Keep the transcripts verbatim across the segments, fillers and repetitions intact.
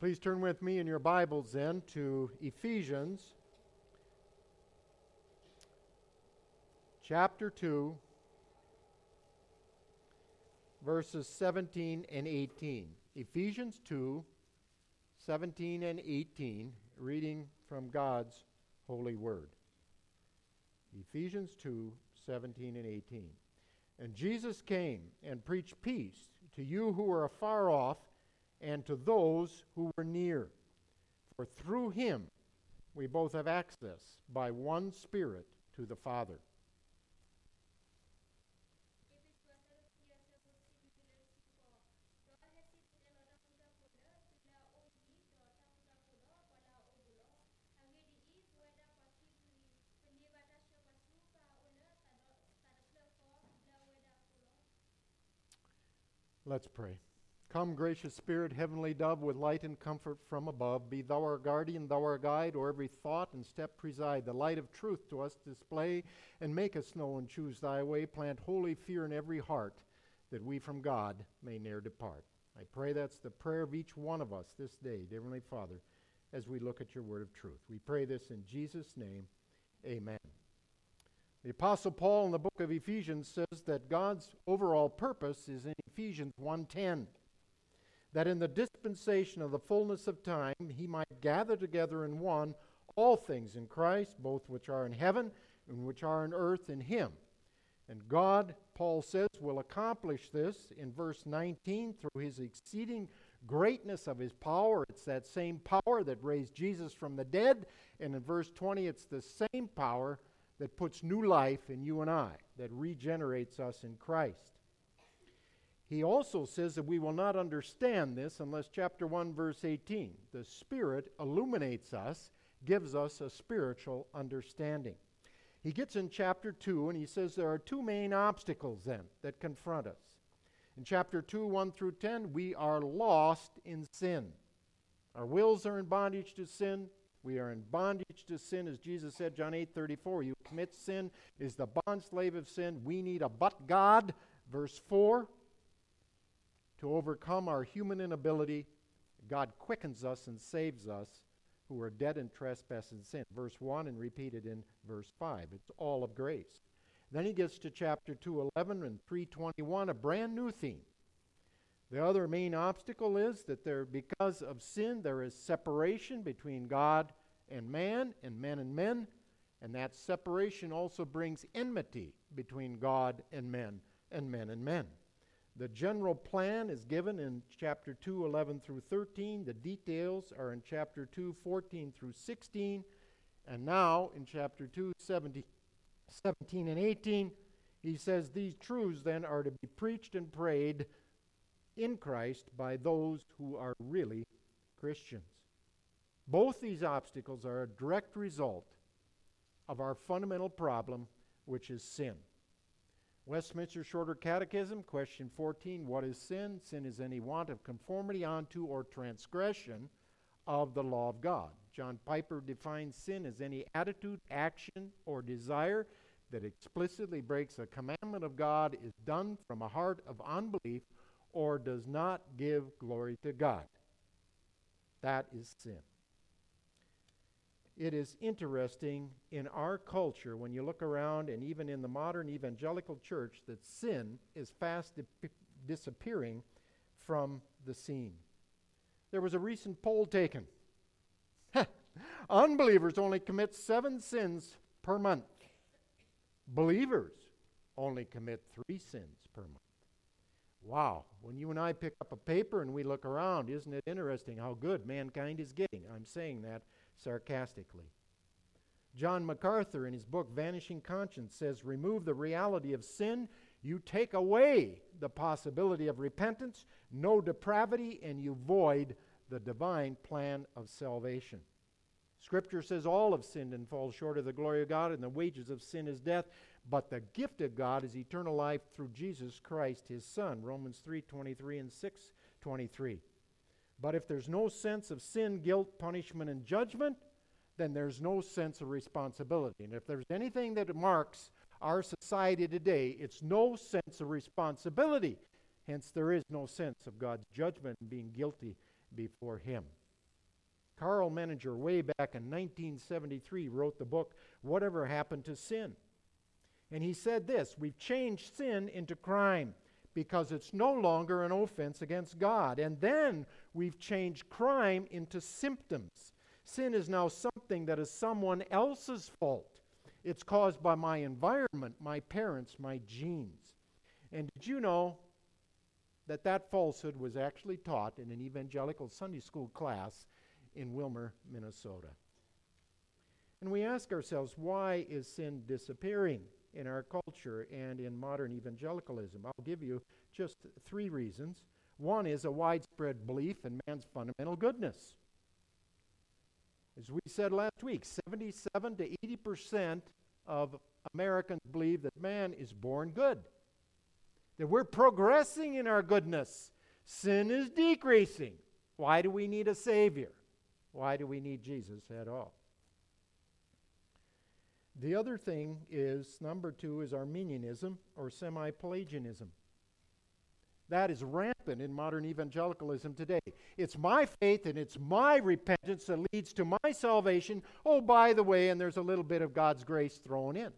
Please turn with me in your Bibles then to Ephesians chapter two, verses seventeen and eighteen. Ephesians two, seventeen and eighteen, reading from God's holy word. Ephesians two, seventeen and eighteen. And Jesus came and preached peace to you who are afar off, and to those who were near. For through him we both have access by one Spirit to the Father. Let's pray. Come, gracious Spirit, heavenly dove, with light and comfort from above. Be thou our guardian, thou our guide, o'er every thought and step preside. The light of truth to us display, and make us know and choose thy way. Plant holy fear in every heart, that we from God may ne'er depart. I pray that's the prayer of each one of us this day, dear Heavenly Father, as we look at your word of truth. We pray this in Jesus' name, amen. The Apostle Paul in the book of Ephesians says that God's overall purpose is in Ephesians one ten. That in the dispensation of the fullness of time he might gather together in one all things in Christ, both which are in heaven and which are in earth in him. And God, Paul says, will accomplish this in verse nineteen through his exceeding greatness of his power. It's that same power that raised Jesus from the dead. And in verse twenty, it's the same power that puts new life in you and I, that regenerates us in Christ. He also says that we will not understand this unless chapter one, verse eighteen, the Spirit illuminates us, gives us a spiritual understanding. He gets in chapter two and he says there are two main obstacles then that confront us. In chapter two, one through ten, we are lost in sin. Our wills are in bondage to sin. We are in bondage to sin, as Jesus said, John eight thirty-four, you commit sin is the bondslave of sin. We need a but God, verse four. To overcome our human inability, God quickens us and saves us who are dead in trespass and sin. Verse one and repeated in verse five. It's all of grace. Then he gets to chapter two eleven and three twenty-one, a brand new theme. The other main obstacle is that there, because of sin, there is separation between God and man, and men and men, and that separation also brings enmity between God and men, and men and men. The general plan is given in chapter two, eleven through thirteen. The details are in chapter two, fourteen through sixteen. And now in chapter two, seventeen, seventeen and eighteen, he says these truths then are to be preached and prayed in Christ by those who are really Christians. Both these obstacles are a direct result of our fundamental problem, which is sin. Westminster Shorter Catechism, question fourteen, what is sin? Sin is any want of conformity unto or transgression of the law of God. John Piper defines sin as any attitude, action, or desire that explicitly breaks a commandment of God, is done from a heart of unbelief, or does not give glory to God. That is sin. It is interesting in our culture, when you look around, and even in the modern evangelical church, that sin is fast di- disappearing from the scene. There was a recent poll taken. Unbelievers only commit seven sins per month. Believers only commit three sins per month. Wow. When you and I pick up a paper and we look around, isn't it interesting how good mankind is getting? I'm saying that sarcastically. John MacArthur, in his book Vanishing Conscience, says, remove the reality of sin, you take away the possibility of repentance, no depravity, and you void the divine plan of salvation. Scripture says all have sinned and fall short of the glory of God, and the wages of sin is death, but the gift of God is eternal life through Jesus Christ, his Son, Romans three twenty-three and six twenty-three. But if there's no sense of sin, guilt, punishment, and judgment, then there's no sense of responsibility. And if there's anything that marks our society today, it's no sense of responsibility. Hence, there is no sense of God's judgment and being guilty before him. Carl Menninger, way back in nineteen seventy-three, wrote the book, Whatever Happened to Sin? And he said this: we've changed sin into crime because it's no longer an offense against God. And then we've changed crime into symptoms. Sin is now something that is someone else's fault. It's caused by my environment, my parents, my genes. And did you know that that falsehood was actually taught in an evangelical Sunday school class in Wilmer, Minnesota? And we ask ourselves, why is sin disappearing in our culture and in modern evangelicalism? I'll give you just three reasons. One is a widespread belief in man's fundamental goodness. As we said last week, seventy-seven to eighty percent of Americans believe that man is born good, that we're progressing in our goodness. Sin is decreasing. Why do we need a Savior? Why do we need Jesus at all? The other thing is, number two, is Arminianism or semi-Pelagianism. That is rampant in modern evangelicalism today. It's my faith and it's my repentance that leads to my salvation. Oh, by the way, and there's a little bit of God's grace thrown in.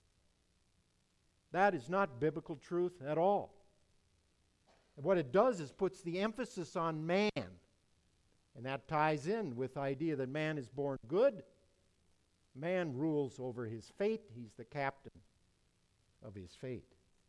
That is not biblical truth at all. And what it does is puts the emphasis on man. And that ties in with the idea that man is born good. Man rules over his fate. He's the captain of his fate.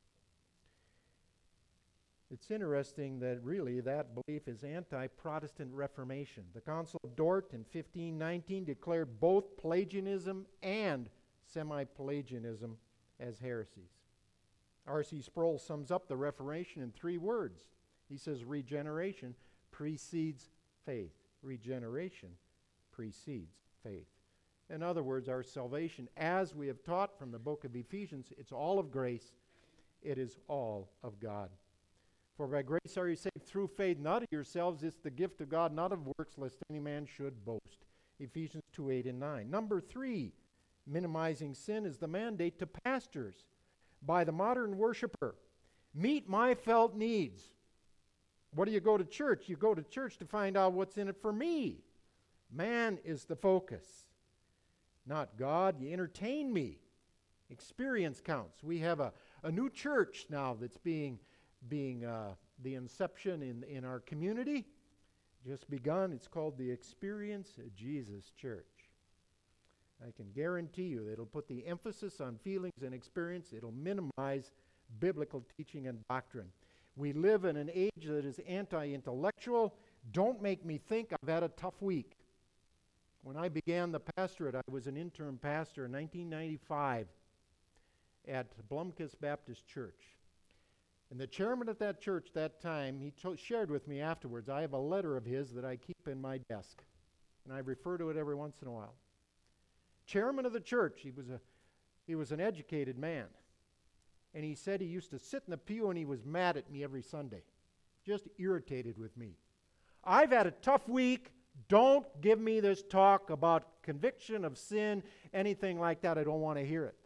It's interesting that really that belief is anti-Protestant Reformation. The Council of Dort in fifteen nineteen declared both Pelagianism and semi-Pelagianism as heresies. R C Sproul sums up the Reformation in three words. He says regeneration precedes faith. Regeneration precedes faith. In other words, our salvation, as we have taught from the book of Ephesians, it's all of grace. It is all of God. For by grace are you saved through faith, not of yourselves. It's the gift of God, not of works, lest any man should boast. Ephesians two, eight, and nine. Number three, minimizing sin is the mandate to pastors by the modern worshiper. Meet my felt needs. What do you go to church? You go to church to find out what's in it for me. Man is the focus, not God. You entertain me. Experience counts. We have a, a new church now that's being being uh, the inception in, in our community, just begun. It's called the Experience Jesus Church. I can guarantee you that it'll put the emphasis on feelings and experience. It'll minimize biblical teaching and doctrine. We live in an age that is anti-intellectual. Don't make me think I've had a tough week. When I began the pastorate, I was an interim pastor in nineteen ninety-five at Blomkist Baptist Church. And the chairman of that church that time, he to- shared with me afterwards, I have a letter of his that I keep in my desk. And I refer to it every once in a while. Chairman of the church, he was a he was an educated man. And he said he used to sit in the pew and he was mad at me every Sunday. Just irritated with me. I've had a tough week. Don't give me this talk about conviction of sin, anything like that. I don't want to hear it.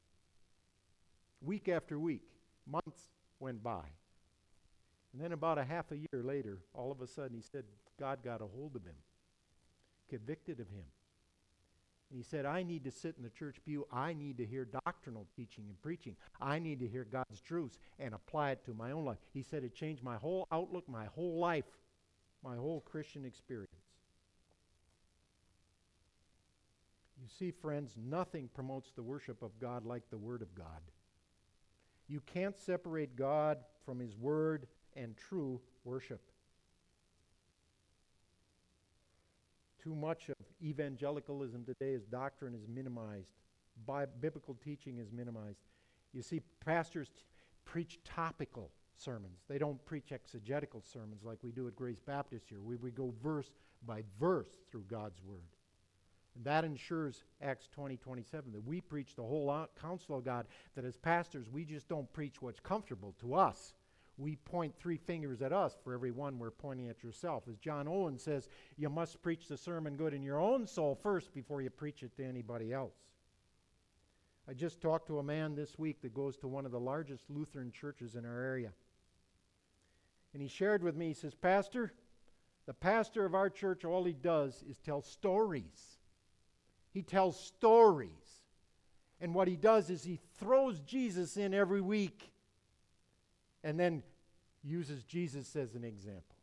Week after week, months went by. And then about a half a year later, all of a sudden he said God got a hold of him, convicted of him. And he said, I need to sit in the church pew. I need to hear doctrinal teaching and preaching. I need to hear God's truths and apply it to my own life. He said it changed my whole outlook, my whole life, my whole Christian experience. You see, friends, nothing promotes the worship of God like the Word of God. You can't separate God from His Word and true worship. Too much of evangelicalism today is doctrine is minimized. Bi- biblical teaching is minimized. You see, pastors t- preach topical sermons. They don't preach exegetical sermons like we do at Grace Baptist here. We, we go verse by verse through God's Word. And that ensures Acts twenty, twenty-seven, that we preach the whole out- counsel of God, that as pastors we just don't preach what's comfortable to us. We point three fingers at us for every one we're pointing at yourself. As John Owen says, you must preach the sermon good in your own soul first before you preach it to anybody else. I just talked to a man this week that goes to one of the largest Lutheran churches in our area. And he shared with me, he says, Pastor, The pastor of our church, all he does is tell stories. He tells stories. And what he does is he throws Jesus in every week and then uses Jesus as an example.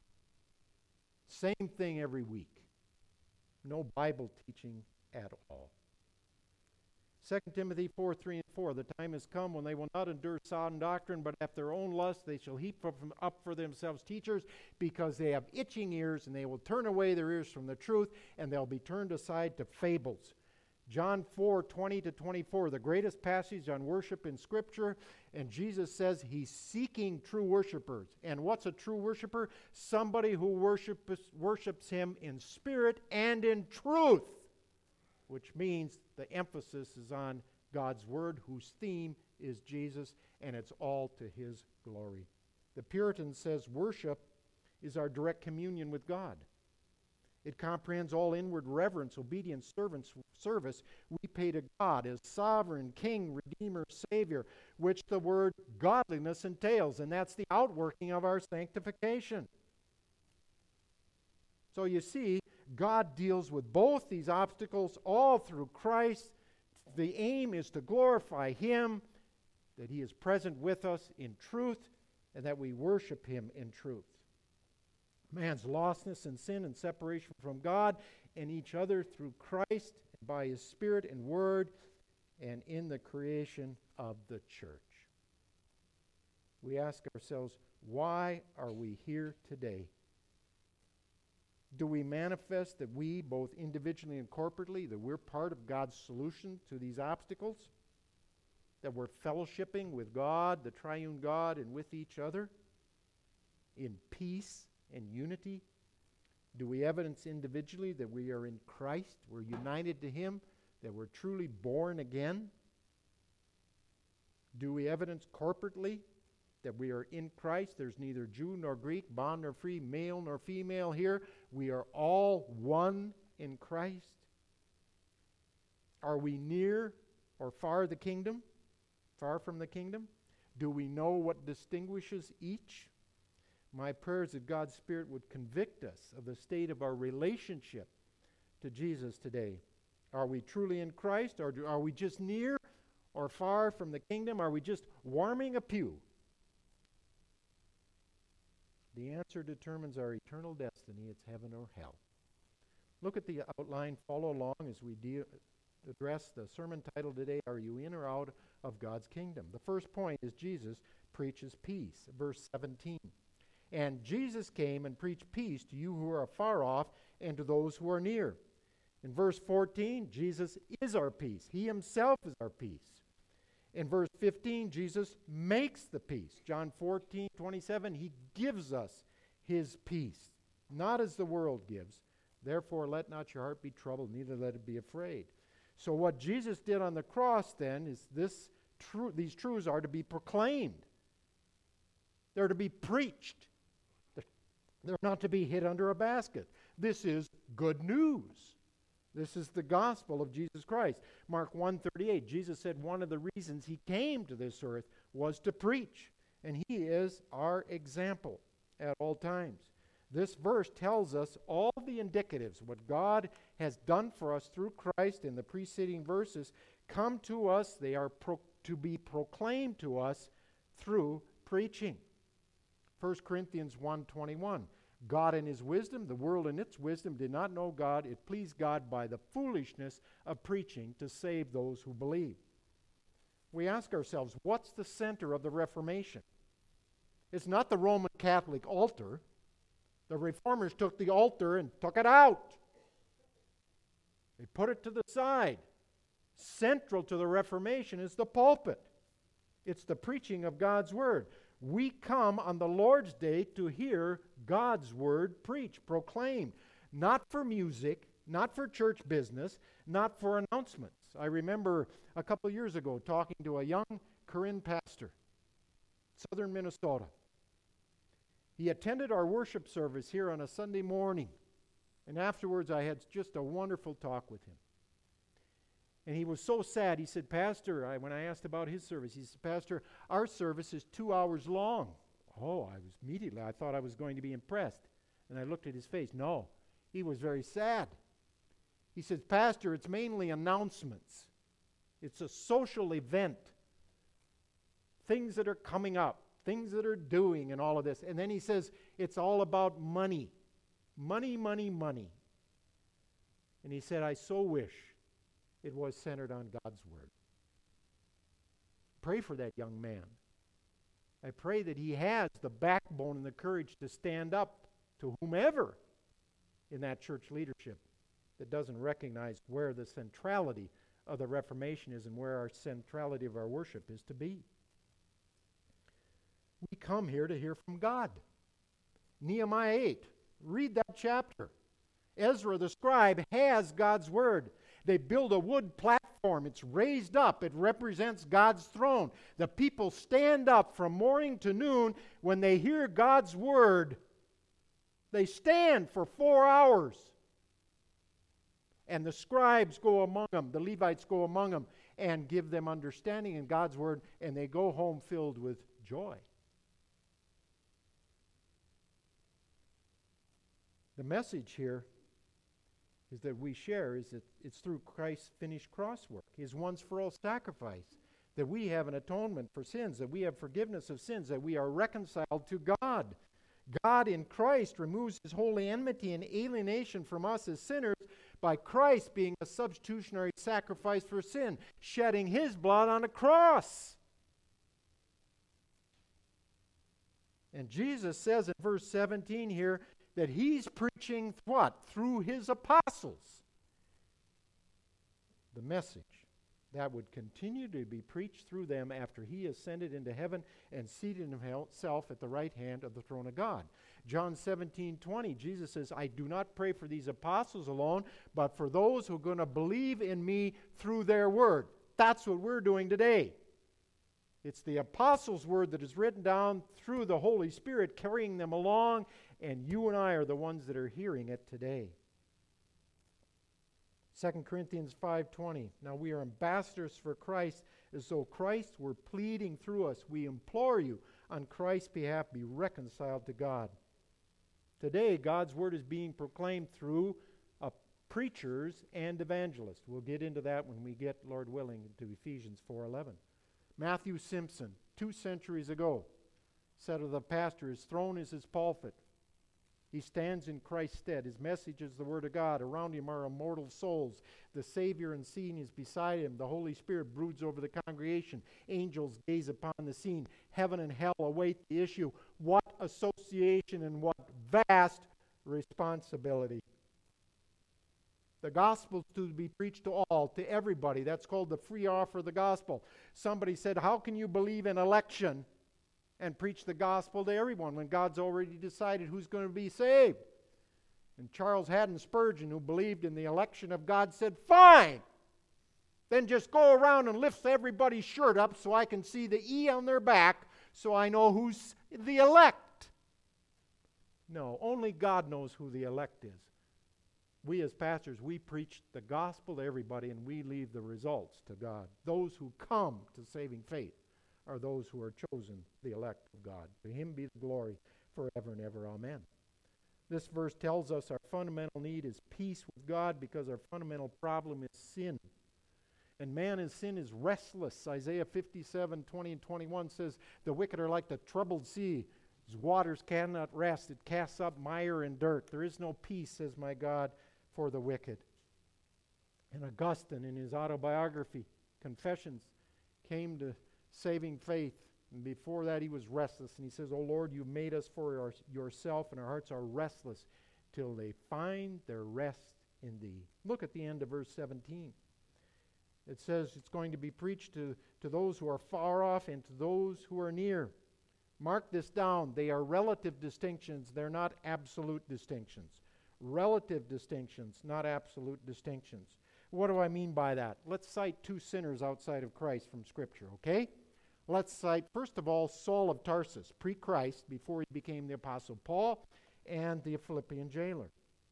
Same thing every week. No Bible teaching at all. Second Timothy four, three and four, the time has come when they will not endure sound doctrine, but after their own lust they shall heap up for themselves teachers, because they have itching ears, and they will turn away their ears from the truth, and they'll be turned aside to fables. John four, twenty to twenty-four, the greatest passage on worship in Scripture, and Jesus says he's seeking true worshipers. And what's a true worshiper? Somebody who worships, worships him in spirit and in truth, which means the emphasis is on God's Word, whose theme is Jesus, and it's all to His glory. The Puritan says worship is our direct communion with God. It comprehends all inward reverence, obedience, servants, service we pay to God as sovereign, King, Redeemer, Savior, which the word godliness entails, and that's the outworking of our sanctification. So you see, God deals with both these obstacles all through Christ. The aim is to glorify Him, that He is present with us in truth, and that we worship Him in truth. Man's lostness and sin and separation from God and each other through Christ, and by His Spirit and Word, and in the creation of the church. We ask ourselves, why are we here today? Do we manifest that we, both individually and corporately, that we're part of God's solution to these obstacles? That we're fellowshipping with God, the triune God, and with each other in peace and unity? Do we evidence individually that we are in Christ, we're united to Him, that we're truly born again? Do we evidence corporately that we are in Christ? There's neither Jew nor Greek, bond nor free, male nor female here. We are all one in Christ. Are we near or far the kingdom? Far from the kingdom? Do we know what distinguishes each? My prayer is that God's Spirit would convict us of the state of our relationship to Jesus today. Are we truly in Christ, or do, are we just near or far from the kingdom? Are we just warming a pew? The answer determines our eternal destiny. It's heaven or hell. Look at the outline. Follow along as we deal, address the sermon title today, Are You In or Out of God's Kingdom? The first point is Jesus preaches peace. Verse seventeen. And Jesus came and preached peace to you who are far off and to those who are near. In verse fourteen, Jesus is our peace. He Himself is our peace. In verse fifteen, Jesus makes the peace. John fourteen, twenty-seven, He gives us His peace, not as the world gives. Therefore, let not your heart be troubled, neither let it be afraid. So what Jesus did on the cross then is this tru- these truths are to be proclaimed. They're to be preached. They're not to be hid under a basket. This is good news. This is the gospel of Jesus Christ. Mark one thirty-eight, Jesus said one of the reasons He came to this earth was to preach. And He is our example at all times. This verse tells us all the indicatives, what God has done for us through Christ in the preceding verses, come to us. They are pro- to be proclaimed to us through preaching. First Corinthians one twenty-one, God in His wisdom, the world in its wisdom did not know God. It pleased God by the foolishness of preaching to save those who believe. We ask ourselves, what's the center of the Reformation? It's not the Roman Catholic altar. The Reformers took the altar and took it out. They put it to the side. Central to the Reformation is the pulpit. It's the preaching of God's Word. We come on the Lord's Day to hear God's Word preached, proclaimed, not for music, not for church business, not for announcements. I remember a couple years ago talking to a young Korean pastor, southern Minnesota. He attended our worship service here on a Sunday morning, and afterwards I had just a wonderful talk with him. And he was so sad. He said, Pastor, I, when I asked about his service, he said, Pastor, our service is two hours long. Oh, I was immediately, I thought I was going to be impressed. And I looked at his face. No, he was very sad. He says, Pastor, it's mainly announcements. It's a social event. Things that are coming up, things that are doing and all of this. And then he says, it's all about money. Money, money, money. And he said, I so wish it was centered on God's Word. Pray for that young man. I pray that he has the backbone and the courage to stand up to whomever in that church leadership that doesn't recognize where the centrality of the Reformation is and where our centrality of our worship is to be. We come here to hear from God. Nehemiah eight, read that chapter. Ezra the scribe has God's Word. They build a wood platform. It's raised up. It represents God's throne. The people stand up from morning to noon when they hear God's Word. They stand for four hours. And the scribes go among them, the Levites go among them, and give them understanding in God's Word, and they go home filled with joy. The message here is that we share is that it's through Christ's finished cross work, His once-for-all sacrifice, that we have an atonement for sins, that we have forgiveness of sins, that we are reconciled to God. God in Christ removes His holy enmity and alienation from us as sinners by Christ being a substitutionary sacrifice for sin, shedding His blood on a cross. And Jesus says in verse seventeen here that He's preaching what? Through His apostles. The message that would continue to be preached through them after He ascended into heaven and seated Himself at the right hand of the throne of God. John seventeen twenty, Jesus says, I do not pray for these apostles alone, but for those who are going to believe in me through their word. That's what we're doing today. It's the apostles' word that is written down through the Holy Spirit, carrying them along, and you and I are the ones that are hearing it today. Second Corinthians five twenty, now we are ambassadors for Christ, as though Christ were pleading through us. We implore you, on Christ's behalf, be reconciled to God. Today, God's word is being proclaimed through uh, preachers and evangelists. We'll get into that when we get, Lord willing, into Ephesians four eleven. Matthew Simpson, two centuries ago, said of the pastor, his throne is his pulpit. He stands in Christ's stead. His message is the Word of God. Around him are immortal souls. The Savior unseen is beside him. The Holy Spirit broods over the congregation. Angels gaze upon the scene. Heaven and hell await the issue. What association and what vast responsibility. The gospel is to be preached to all, to everybody. That's called the free offer of the gospel. Somebody said, how can you believe in election and preach the gospel to everyone when God's already decided who's going to be saved? And Charles Haddon Spurgeon, who believed in the election of God, said, fine, then just go around and lift everybody's shirt up so I can see the E on their back so I know who's the elect. No, only God knows who the elect is. We as pastors, we preach the gospel to everybody and we leave the results to God. Those who come to saving faith are those who are chosen, the elect of God. To Him be the glory forever and ever. Amen. This verse tells us our fundamental need is peace with God because our fundamental problem is sin. And man in sin is restless. Isaiah fifty-seven, twenty and twenty-one says, the wicked are like the troubled sea. Whose waters cannot rest. It casts up mire and dirt. There is no peace, says my God, for the wicked. And Augustine, in his autobiography, Confessions, came to saving faith. And before that, he was restless. And he says, O Lord, you've made us for our, yourself, and our hearts are restless till they find their rest in thee. Look at the end of verse seventeen. It says it's going to be preached to, to those who are far off and to those who are near. Mark this down. They are relative distinctions. They're not absolute distinctions. Relative distinctions, not absolute distinctions. What do I mean by that? Let's cite two sinners outside of Christ from Scripture, okay? Let's cite, first of all, Saul of Tarsus, pre-Christ, before he became the Apostle Paul, and the Philippian jailer.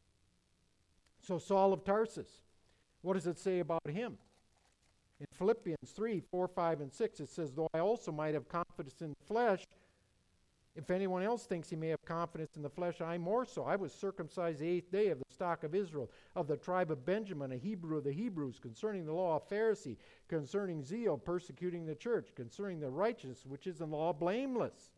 So Saul of Tarsus, what does it say about him? In Philippians three, four, five, and six, it says, though I also might have confidence in the flesh, If anyone else thinks he may have confidence in the flesh, I more so. I was circumcised the eighth day of the stock of Israel, of the tribe of Benjamin, a Hebrew of the Hebrews, concerning the law, a Pharisee, concerning zeal, persecuting the church, concerning the righteousness which is in the law, blameless.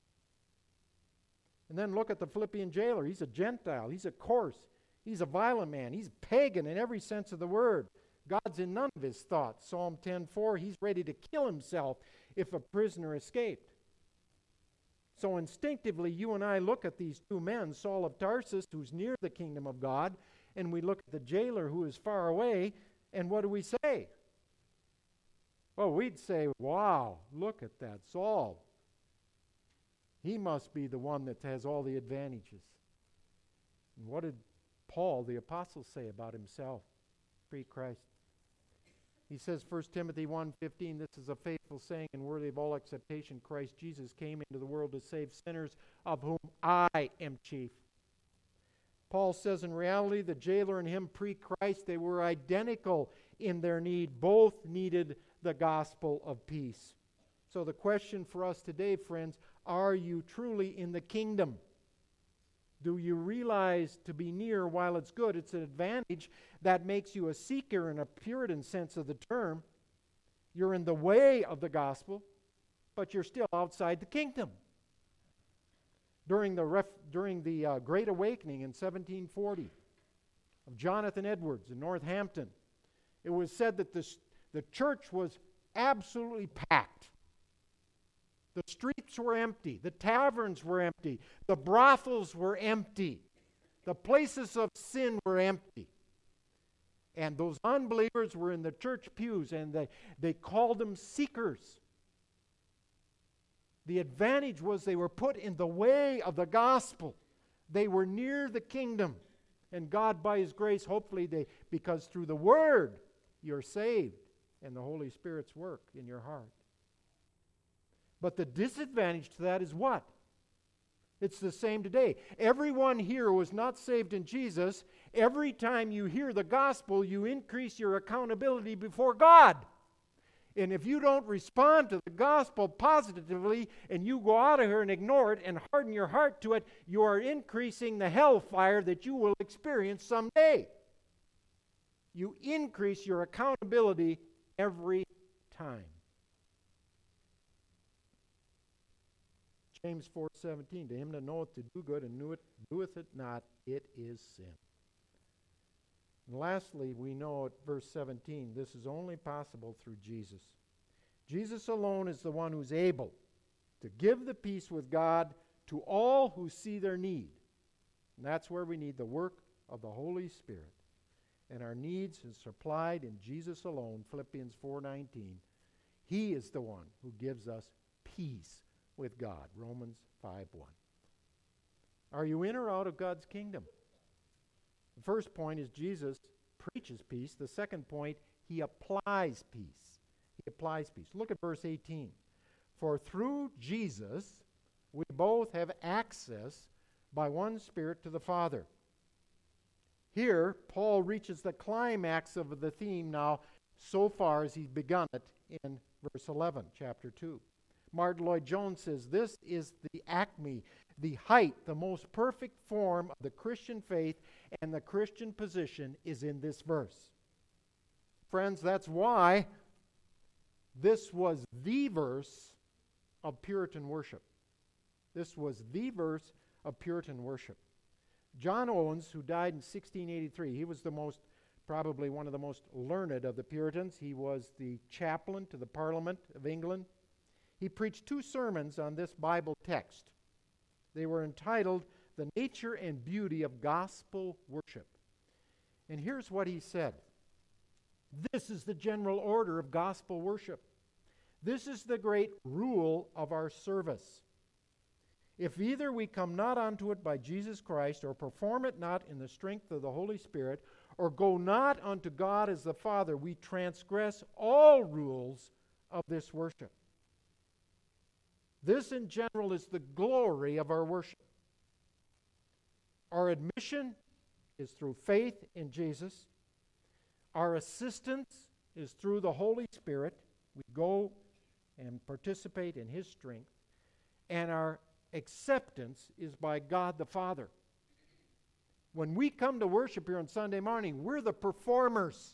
And then look at the Philippian jailer. He's a Gentile. He's a coarse. He's a violent man. He's pagan in every sense of the word. God's in none of his thoughts. Psalm ten four, he's ready to kill himself if a prisoner escaped. So instinctively, you and I look at these two men, Saul of Tarsus, who's near the kingdom of God, and we look at the jailer who is far away, and what do we say? Well, we'd say, wow, look at that Saul. He must be the one that has all the advantages. And what did Paul, the apostle, say about himself pre-Christ? He says, First Timothy one fifteen, this is a faithful saying and worthy of all acceptation. Christ Jesus came into the world to save sinners, of whom I am chief. Paul says in reality, the jailer and him pre-Christ, they were identical in their need. Both needed the gospel of peace. So the question for us today, friends, are you truly in the kingdom? Do you realize to be near while it's good? It's an advantage that makes you a seeker in a Puritan sense of the term. You're in the way of the gospel, but you're still outside the kingdom. During the, ref, during the uh, Great Awakening in seventeen forty of Jonathan Edwards in Northampton, it was said that the, the church was absolutely packed. The streets were empty. The taverns were empty. The brothels were empty. The places of sin were empty. And those unbelievers were in the church pews, and they, they called them seekers. The advantage was they were put in the way of the gospel. They were near the kingdom. And God, by His grace, hopefully, they because through the Word, you're saved, and the Holy Spirit's work in your heart. But the disadvantage to that is what? It's the same today. Everyone here who is not saved in Jesus, every time you hear the gospel, you increase your accountability before God. And if you don't respond to the gospel positively and you go out of here and ignore it and harden your heart to it, you are increasing the hellfire that you will experience someday. You increase your accountability every time. James four seventeen, to him that knoweth to do good and knoweth, doeth it not, it is sin. And lastly, we know at verse seventeen, this is only possible through Jesus. Jesus alone is the one who's able to give the peace with God to all who see their need. And that's where we need the work of the Holy Spirit. And our needs are supplied in Jesus alone, Philippians four nineteen. He is the one who gives us peace with God, Romans five one. Are you in or out of God's kingdom? The first point is Jesus preaches peace. The second point, He applies peace. He applies peace. Look at verse eighteen. For through Jesus we both have access by one Spirit to the Father. Here, Paul reaches the climax of the theme now so far as he's begun it in verse eleven, chapter two. Martin Lloyd-Jones says, this is the acme, the height, the most perfect form of the Christian faith, and the Christian position is in this verse. Friends, that's why this was the verse of Puritan worship. This was the verse of Puritan worship. John Owens, who died in sixteen eighty-three, he was the most, probably one of the most learned of the Puritans. He was the chaplain to the Parliament of England. He preached two sermons on this Bible text. They were entitled, The Nature and Beauty of Gospel Worship. And here's what he said. This is the general order of gospel worship. This is the great rule of our service. If either we come not unto it by Jesus Christ, or perform it not in the strength of the Holy Spirit, or go not unto God as the Father, we transgress all rules of this worship. This, in general, is the glory of our worship. Our admission is through faith in Jesus. Our assistance is through the Holy Spirit. We go and participate in His strength. And our acceptance is by God the Father. When we come to worship here on Sunday morning, we're the performers.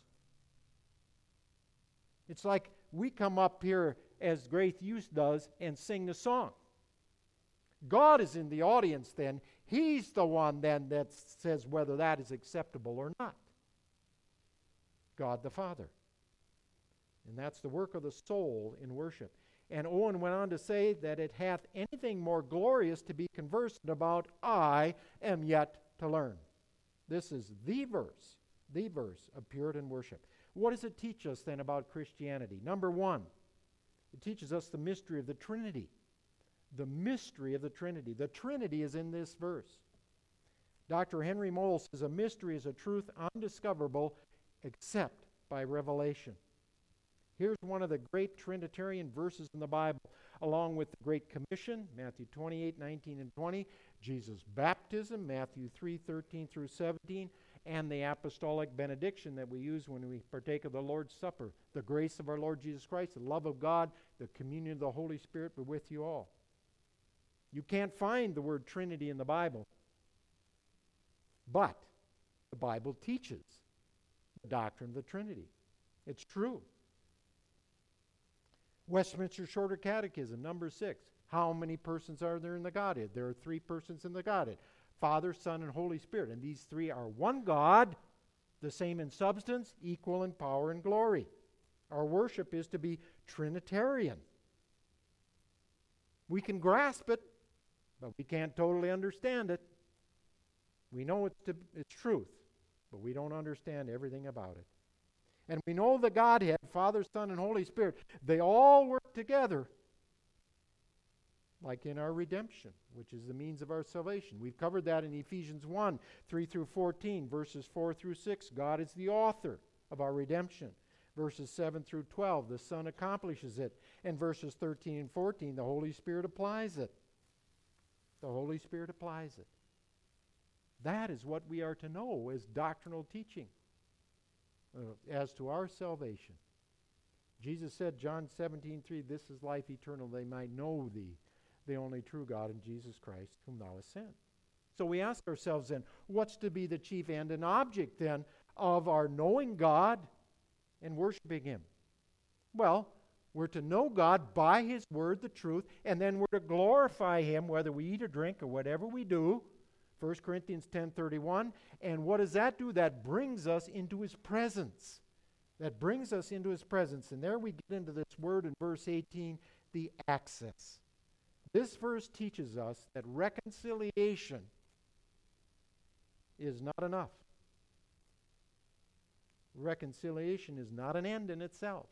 It's like we come up here, as Grace Youth does, and sing the song. God is in the audience then. He's the one then that says whether that is acceptable or not. God the Father. And that's the work of the soul in worship. And Owen went on to say that it hath anything more glorious to be conversant about, I am yet to learn. This is the verse, the verse of Puritan worship. What does it teach us then about Christianity? Number one, it teaches us the mystery of the Trinity. The mystery of the Trinity. The Trinity is in this verse. Doctor Henry Moll says a mystery is a truth undiscoverable except by revelation. Here's one of the great Trinitarian verses in the Bible, along with the Great Commission, Matthew twenty-eight, nineteen, and twenty, Jesus' baptism, Matthew three, thirteen through seventeen, and the apostolic benediction that we use when we partake of the Lord's Supper. The grace of our Lord Jesus Christ, the love of God, the communion of the Holy Spirit be with you all. You can't find the word Trinity in the Bible, but the Bible teaches the doctrine of the Trinity. It's true. Westminster Shorter Catechism, number six. How many persons are there in the Godhead? There are three persons in the Godhead. Father, Son, and Holy Spirit. And these three are one God, the same in substance, equal in power and glory. Our worship is to be Trinitarian. We can grasp it, but we can't totally understand it. We know it's, to, it's truth, but we don't understand everything about it. And we know the Godhead, Father, Son, and Holy Spirit, they all work together like in our redemption, which is the means of our salvation. We've covered that in Ephesians one, three through fourteen, verses four through six. God is the author of our redemption. Verses seven through twelve, the Son accomplishes it. And verses thirteen and fourteen, the Holy Spirit applies it. The Holy Spirit applies it. That is what we are to know as doctrinal teaching uh, as to our salvation. Jesus said, John seventeen three, this is life eternal, they might know thee, the only true God, and Jesus Christ, whom thou hast sent. So we ask ourselves then, what's to be the chief end and object then of our knowing God and worshiping Him? Well, we're to know God by His Word, the truth, and then we're to glorify Him, whether we eat or drink or whatever we do. First Corinthians ten thirty-one. And what does that do? That brings us into His presence. That brings us into His presence. And there we get into this word in verse eighteen, the access. This verse teaches us that reconciliation is not enough. Reconciliation is not an end in itself.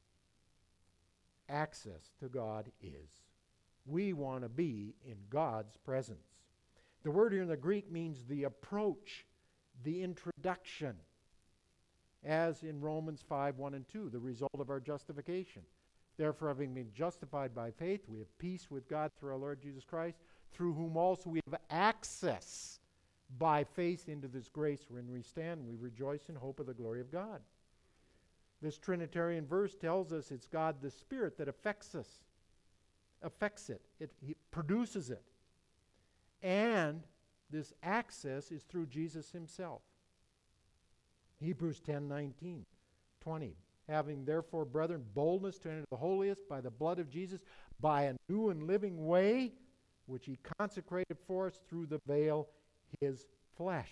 Access to God is. We want to be in God's presence. The word here in the Greek means the approach, the introduction, as in Romans five, one and two, the result of our justification. Therefore, having been justified by faith, we have peace with God through our Lord Jesus Christ, through whom also we have access by faith into this grace wherein we stand, and we rejoice in hope of the glory of God. This Trinitarian verse tells us it's God the Spirit that affects us, affects it, it He produces it. And this access is through Jesus Himself. Hebrews ten, nineteen, twenty. Having therefore, brethren, boldness to enter the holiest by the blood of Jesus, by a new and living way, which He consecrated for us through the veil, His flesh.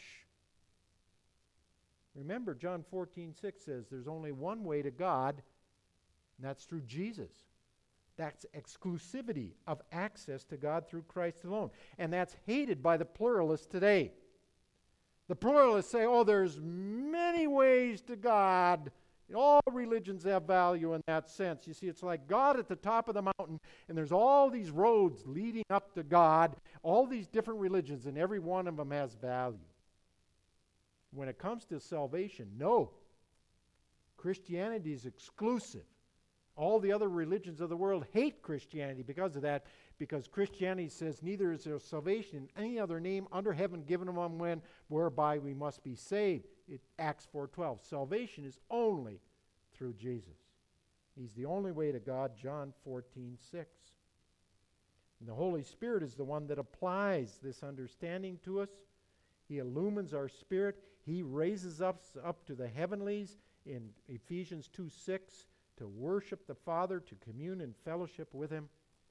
Remember, John fourteen six says there's only one way to God, and that's through Jesus. That's exclusivity of access to God through Christ alone. And that's hated by the pluralists today. The pluralists say, oh, there's many ways to God. All religions have value in that sense. You see, it's like God at the top of the mountain, and there's all these roads leading up to God, all these different religions, and every one of them has value. When it comes to salvation, no. Christianity is exclusive. All the other religions of the world hate Christianity because of that, because Christianity says neither is there salvation in any other name under heaven given among men whereby we must be saved. It, Acts four twelve. Salvation is only through Jesus. He's the only way to God, John fourteen six. And the Holy Spirit is the one that applies this understanding to us. He illumines our spirit. He raises us up to the heavenlies in Ephesians two six to worship the Father, to commune in fellowship with Him.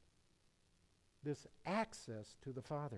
This access to the Father.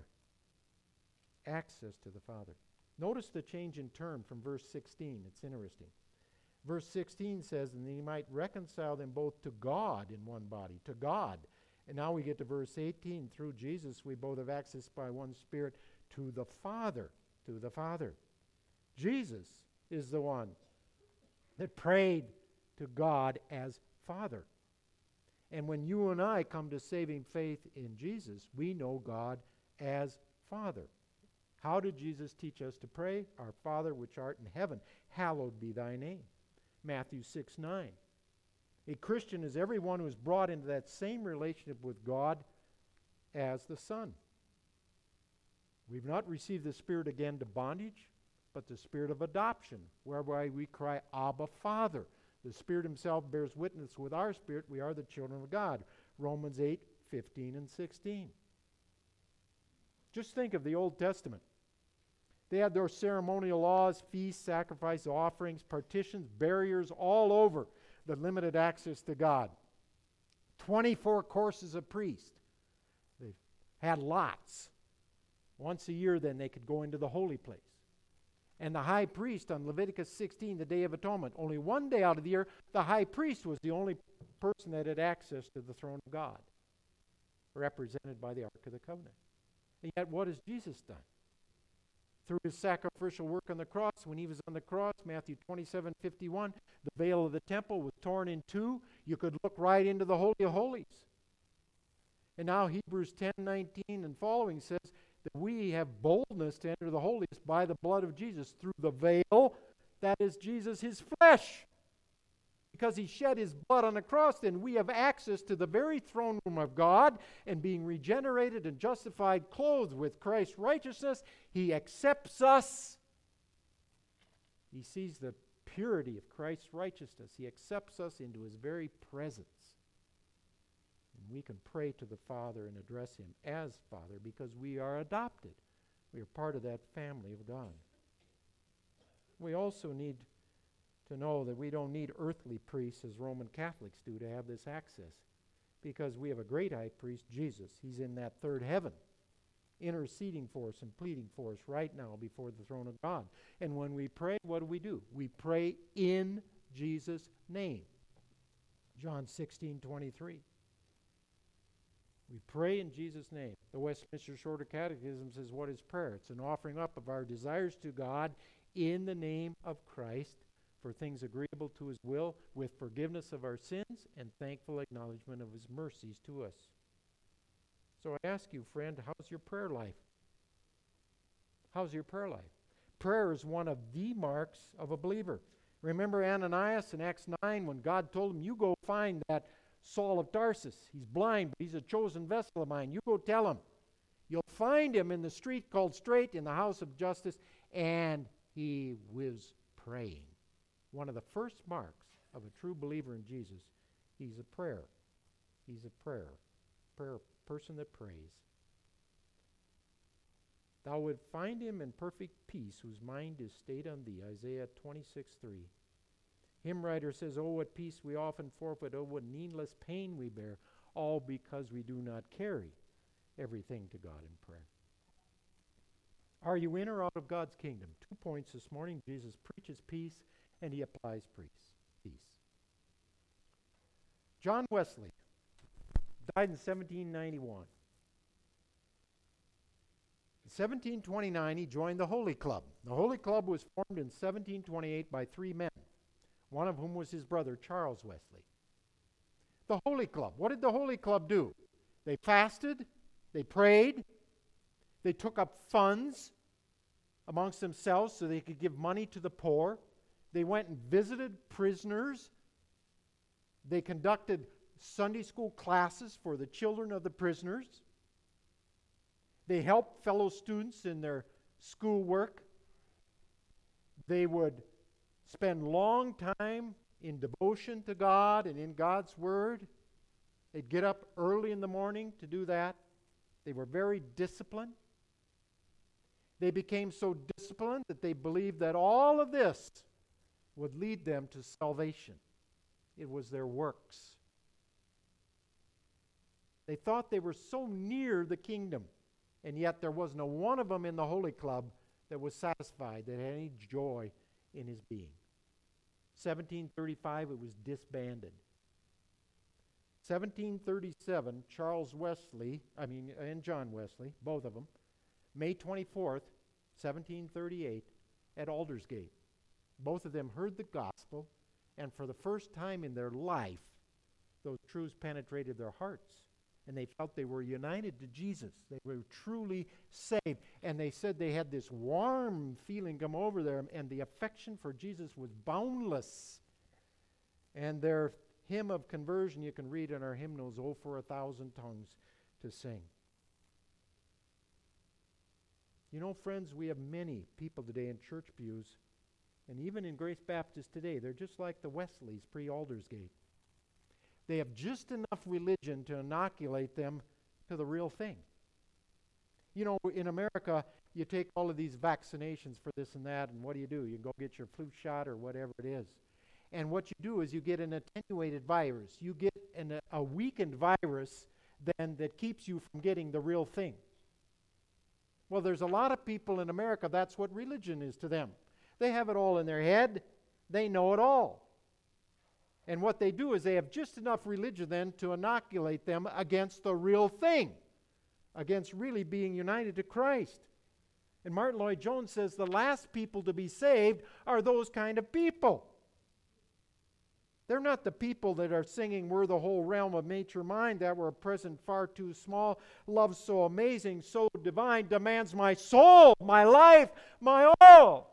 Access to the Father. Notice the change in term from verse sixteen. It's interesting. Verse sixteen says, and He might reconcile them both to God in one body, to God. And now we get to verse eighteen. Through Jesus, we both have access by one Spirit to the Father, to the Father. Jesus is the one that prayed to God as Father. And when you and I come to saving faith in Jesus, we know God as Father. How did Jesus teach us to pray? Our Father which art in heaven, hallowed be thy name. Matthew six nine. A Christian is everyone who is brought into that same relationship with God as the Son. We've not received the Spirit again to bondage, but the Spirit of adoption, whereby we cry, Abba, Father. The Spirit Himself bears witness with our spirit, we are the children of God. Romans eight fifteen and sixteen. Just think of the Old Testament. They had their ceremonial laws, feasts, sacrifice, offerings, partitions, barriers all over that limited access to God. twenty-four courses of priest. They had lots. Once a year then they could go into the holy place. And the high priest on Leviticus sixteen, the Day of Atonement, only one day out of the year, the high priest was the only person that had access to the throne of God, represented by the Ark of the Covenant. And yet what has Jesus done? Through His sacrificial work on the cross, when He was on the cross, Matthew twenty-seven fifty-one, the veil of the temple was torn in two. You could look right into the Holy of Holies. And now Hebrews ten nineteen and following says that we have boldness to enter the holiest by the blood of Jesus through the veil, that is Jesus, His flesh. Because He shed His blood on the cross, then we have access to the very throne room of God, and being regenerated and justified, clothed with Christ's righteousness, He accepts us. He sees the purity of Christ's righteousness. He accepts us into His very presence. And we can pray to the Father and address Him as Father because we are adopted. We are part of that family of God. We also need to know that we don't need earthly priests as Roman Catholics do to have this access, because we have a great high priest, Jesus. He's in that third heaven, interceding for us and pleading for us right now before the throne of God. And when we pray, what do we do? We pray in Jesus' name. John sixteen twenty-three. We pray in Jesus' name. The Westminster Shorter Catechism says, what is prayer? It's an offering up of our desires to God in the name of Christ, for things agreeable to His will, with forgiveness of our sins and thankful acknowledgement of His mercies to us. So I ask you, friend, how's your prayer life? How's your prayer life? Prayer is one of the marks of a believer. Remember Ananias in Acts nine when God told him, you go find that Saul of Tarsus. He's blind, but he's a chosen vessel of mine. You go tell him. You'll find him in the street called Straight in the house of justice, and he was praying. One of the first marks of a true believer in Jesus, he's a prayer. He's a prayer. Prayer person that prays. Thou would find him in perfect peace, whose mind is stayed on thee. Isaiah twenty-six three. Hymn writer says, oh, what peace we often forfeit, oh, what needless pain we bear, all because we do not carry everything to God in prayer. Are you in or out of God's kingdom? Two points this morning. Jesus preaches peace, and He applies peace. John Wesley died in seventeen ninety-one. In seventeen twenty-nine, he joined the Holy Club. The Holy Club was formed in seventeen twenty-eight by three men, one of whom was his brother, Charles Wesley. The Holy Club. What did the Holy Club do? They fasted, they prayed, they took up funds amongst themselves so they could give money to the poor. They went and visited prisoners. They conducted Sunday school classes for the children of the prisoners. They helped fellow students in their schoolwork. They would spend long time in devotion to God and in God's Word. They'd get up early in the morning to do that. They were very disciplined. They became so disciplined that they believed that all of this would lead them to salvation. It was their works. They thought they were so near the kingdom, and yet there wasn't a one of them in the Holy Club that was satisfied, that had any joy in his being. seventeen thirty-five, it was disbanded. seventeen thirty-seven, Charles Wesley, I mean, and John Wesley, both of them, May twenty-fourth, seventeen thirty-eight, at Aldersgate. Both of them heard the gospel, and for the first time in their life, those truths penetrated their hearts, and they felt they were united to Jesus. They were truly saved, and they said they had this warm feeling come over them, and the affection for Jesus was boundless. And their hymn of conversion, you can read in our hymnals, "Oh, for a thousand tongues to sing." You know, friends, we have many people today in church pews, and even in Grace Baptist today, they're just like the Wesleys pre-Aldersgate. They have just enough religion to inoculate them to the real thing. You know, in America, you take all of these vaccinations for this and that, and what do you do? You go get your flu shot or whatever it is. And what you do is you get an attenuated virus. You get an, a weakened virus then that keeps you from getting the real thing. Well, there's a lot of people in America, that's what religion is to them. They have it all in their head. They know it all. And what they do is they have just enough religion then to inoculate them against the real thing, against really being united to Christ. And Martin Lloyd-Jones says the last people to be saved are those kind of people. They're not the people that are singing, "We're the whole realm of nature mind, that were present far too small, love so amazing, so divine, demands my soul, my life, my all."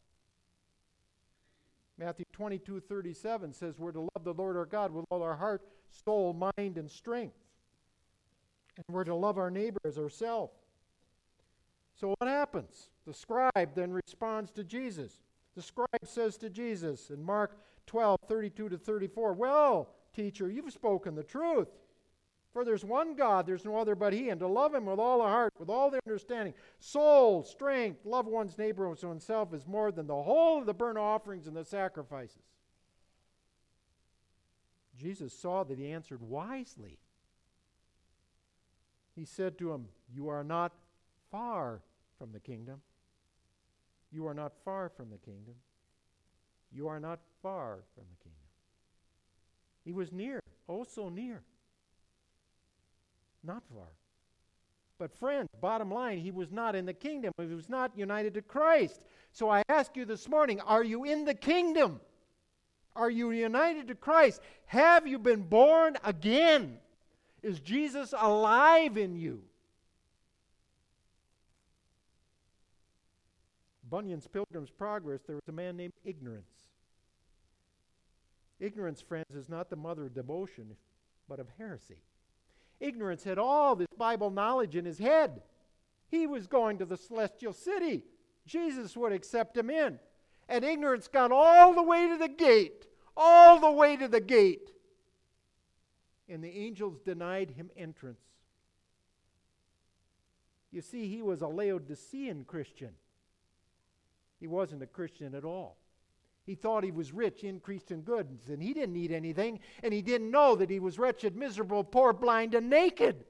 Matthew twenty-two thirty-seven says we're to love the Lord our God with all our heart, soul, mind, and strength. And we're to love our neighbor as ourselves. So what happens? The scribe then responds to Jesus. The scribe says to Jesus in Mark twelve thirty-two to thirty-four, "Well, teacher, you've spoken the truth. For there's one God, there's no other but He, and to love Him with all the heart, with all the understanding, soul, strength, love one's neighbor as oneself is more than the whole of the burnt offerings and the sacrifices." Jesus saw that he answered wisely. He said to him, "You are not far from the kingdom. You are not far from the kingdom. You are not far from the kingdom." He was near, oh so near. Not far. But friends, bottom line, he was not in the kingdom. He was not united to Christ. So I ask you this morning, are you in the kingdom? Are you united to Christ? Have you been born again? Is Jesus alive in you? Bunyan's Pilgrim's Progress, there was a man named Ignorance. Ignorance, friends, is not the mother of devotion, but of heresy. Ignorance had all this Bible knowledge in his head. He was going to the celestial city. Jesus would accept him in. And ignorance got all the way to the gate. All the way to the gate. And the angels denied him entrance. You see, he was a Laodicean Christian. He wasn't a Christian at all. He thought he was rich, increased in goods, and he didn't need anything, and he didn't know that he was wretched, miserable, poor, blind, and naked.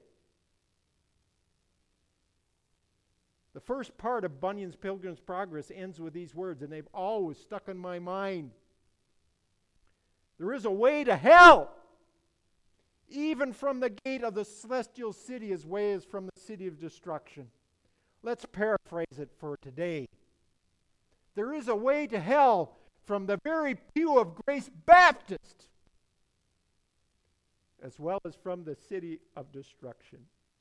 The first part of Bunyan's Pilgrim's Progress ends with these words, and they've always stuck in my mind. There is a way to hell, even from the gate of the celestial city as way as from the city of destruction. Let's paraphrase it for today. There is a way to hell from the very pew of Grace Baptist, as well as from the city of destruction.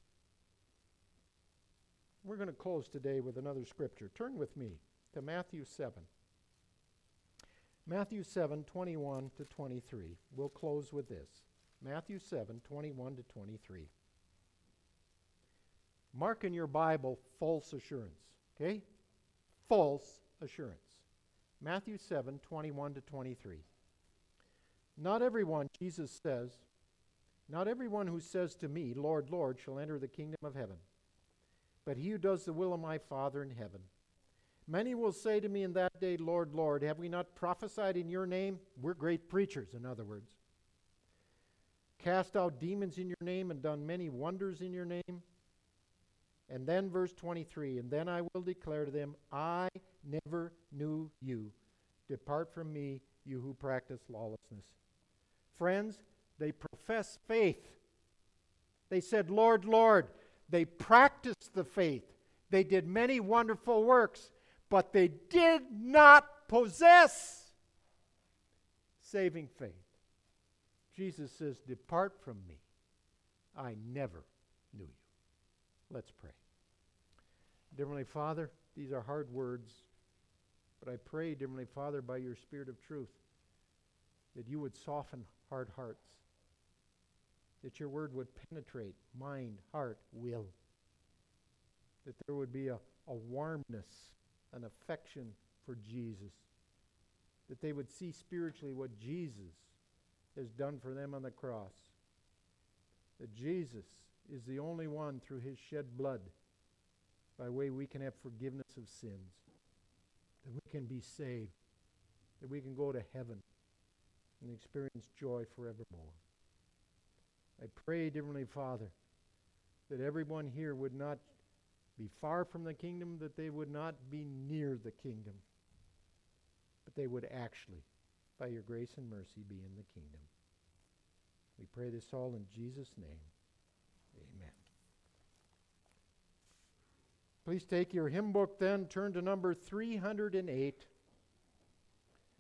We're going to close today with another scripture. Turn with me to Matthew seven. Matthew seven, twenty-one to twenty-three. We'll close with this. Matthew seven, twenty-one to twenty-three. Mark in your Bible, false assurance. Okay? False assurance. Matthew seven, twenty-one to twenty-three. Not everyone, Jesus says, not everyone who says to me, Lord, Lord, shall enter the kingdom of heaven, but he who does the will of my Father in heaven. Many will say to me in that day, Lord, Lord, have we not prophesied in your name? We're great preachers, in other words. Cast out demons in your name and done many wonders in your name. And then verse twenty-three, and then I will declare to them, I never knew you. Depart from me, you who practice lawlessness. Friends, they profess faith. They said, Lord, Lord. They practiced the faith. They did many wonderful works, but they did not possess saving faith. Jesus says, depart from me. I never knew you. Let's pray. Dear Heavenly Father, these are hard words, but I pray, dear Heavenly Father, by your Spirit of truth, that you would soften hard hearts, that your word would penetrate mind, heart, will, that there would be a, a warmness, an affection for Jesus, that they would see spiritually what Jesus has done for them on the cross, that Jesus is the only one through his shed blood by way we can have forgiveness of sins, that we can be saved, that we can go to heaven and experience joy forevermore. I pray, dear Heavenly Father, that everyone here would not be far from the kingdom, that they would not be near the kingdom, but they would actually, by your grace and mercy, be in the kingdom. We pray this all in Jesus' name. Amen. Please take your hymn book then, turn to number three hundred eight.